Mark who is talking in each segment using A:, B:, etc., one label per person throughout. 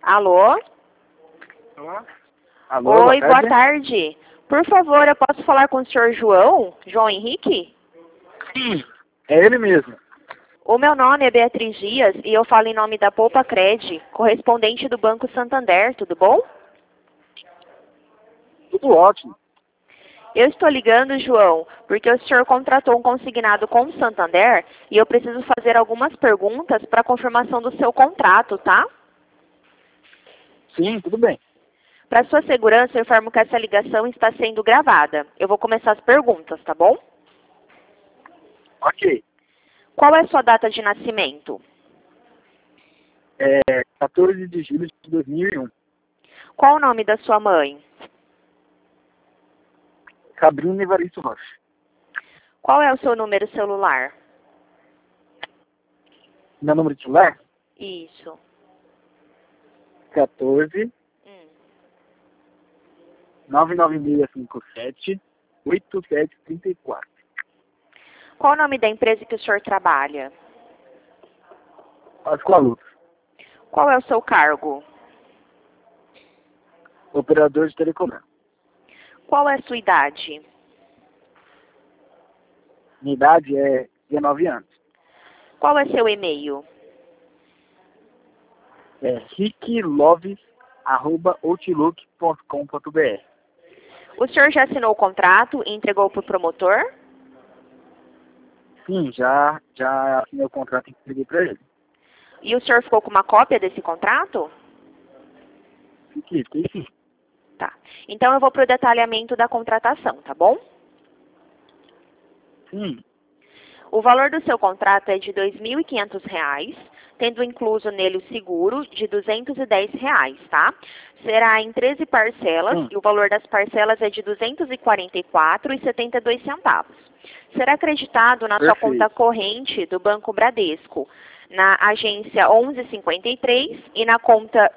A: Alô?
B: Alô,
A: Oi, boa tarde. Por favor, eu posso falar com o senhor João? João Henrique?
B: Sim, é ele mesmo.
A: O meu nome é Beatriz Dias e eu falo em nome da Poupa Cred, correspondente do Banco Santander, tudo bom?
B: Tudo ótimo.
A: Eu estou ligando, João, porque o senhor contratou um consignado com o Santander e eu preciso fazer algumas perguntas para confirmação do seu contrato, tá?
B: Sim, tudo bem.
A: Para sua segurança, eu informo que essa ligação está sendo gravada. Eu vou começar as perguntas, tá bom?
B: Ok.
A: Qual é a sua data de nascimento?
B: 14 de julho de 2001.
A: Qual o nome da sua mãe?
B: Sabrina Evaristo Rocha.
A: Qual é o seu número celular?
B: Meu número de celular?
A: Isso.
B: 14 99657 8734.
A: Qual o nome da empresa que o senhor trabalha?
B: Pascoal,
A: Qual é o seu cargo?
B: operador de telecomando.
A: Qual é a sua idade?
B: Minha idade é 19 anos.
A: Qual é seu e-mail?
B: É rickloves@outlook.com.br.
A: O senhor já assinou o contrato e entregou para o promotor?
B: Sim, já assinei o contrato e entreguei para ele.
A: E o senhor ficou com uma cópia desse contrato?
B: Fiquei sim.
A: Tá. Então eu vou para o detalhamento da contratação, tá bom?
B: Sim.
A: O valor do seu contrato é de R$ 2.500, tendo incluso nele o seguro de R$ 210, tá? Será em 13 parcelas
B: Sim.
A: e o valor das parcelas é de R$ 244,72. Será acreditado na sua
B: Perfeito.
A: conta corrente do Banco Bradesco, na agência 1153 e na conta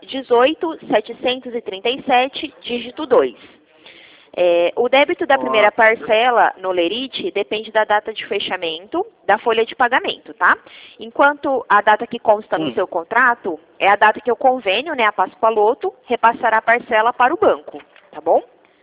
A: 18737, dígito 2. O débito da primeira parcela no Lerite depende da data de fechamento da folha de pagamento, tá? Enquanto a data que consta no seu contrato é a data que o convênio, a Pascoaloto, repassará a parcela para o banco, tá bom?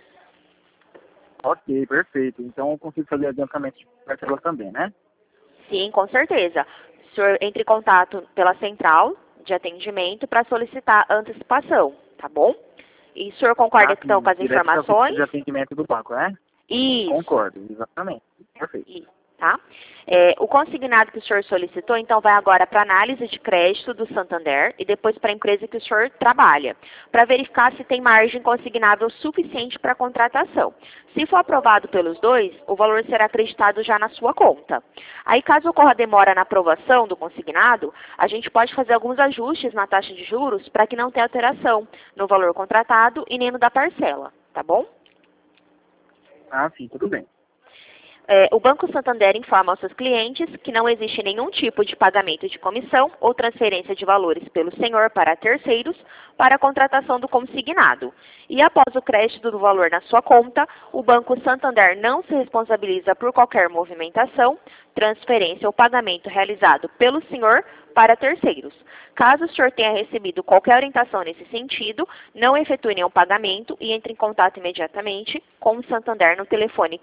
B: Ok, perfeito. Então eu consigo fazer adiantamento de parcela também, né?
A: Sim, com certeza. O senhor entre em contato pela central de atendimento para solicitar antecipação, tá bom? E o senhor concorda então com as
B: Direto para o
A: informações?
B: de atendimento do banco, né?
A: Isso.
B: Concordo, exatamente. Perfeito.
A: Tá? O consignado que o senhor solicitou, então, vai agora para análise de crédito do Santander e depois para a empresa que o senhor trabalha, para verificar se tem margem consignável suficiente para a contratação. Se for aprovado pelos dois, o valor será acreditado já na sua conta. Aí, caso ocorra demora na aprovação do consignado, a gente pode fazer alguns ajustes na taxa de juros para que não tenha alteração no valor contratado e nem no da parcela, tá bom?
B: Sim, tudo bem.
A: O Banco Santander informa aos seus clientes que não existe nenhum tipo de pagamento de comissão ou transferência de valores pelo senhor para terceiros para a contratação do consignado. E após o crédito do valor na sua conta, o Banco Santander não se responsabiliza por qualquer movimentação, transferência ou pagamento realizado pelo senhor para terceiros. Caso o senhor tenha recebido qualquer orientação nesse sentido, não efetue nenhum pagamento e entre em contato imediatamente com o Santander no telefone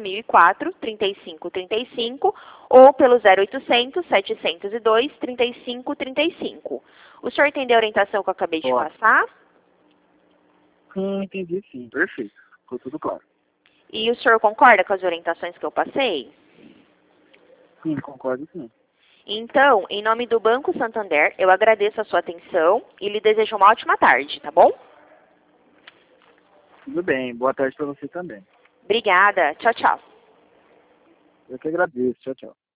A: 4004-3535 ou pelo 0800 702 3535. O senhor entendeu a orientação que eu acabei de passar?
B: Sim, entendi sim. Perfeito. Ficou tudo claro.
A: E o senhor concorda com as orientações que eu passei?
B: Sim, concordo sim.
A: Então, em nome do Banco Santander, eu agradeço a sua atenção e lhe desejo uma ótima tarde, tá bom?
B: Tudo bem. Boa tarde para você também.
A: Obrigada. Tchau, tchau.
B: Eu que agradeço. Tchau, tchau.